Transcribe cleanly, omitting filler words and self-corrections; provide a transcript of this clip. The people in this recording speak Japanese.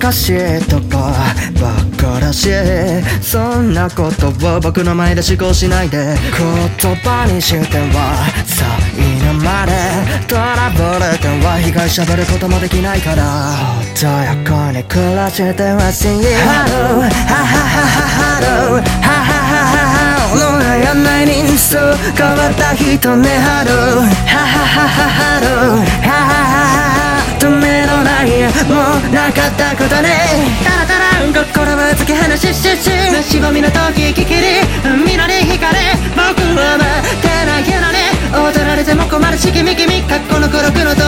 かしいとかバカらしい、そんなことを僕の前で思考しないで。言葉にしては苛まれ、トラブルでは被害者ぶることもできないから、穏やかに暮らしてはしんぎハローハハハハハローハハハハの悩んない人数変わった人ねハローハハハハハローハハハハ止めのないもうなかったことね。タラタラ心は突き放ししししぼみの時ききりみなり惹かれ僕は待ってないけどね、踊られても困るしきみきみ過去の孤独の時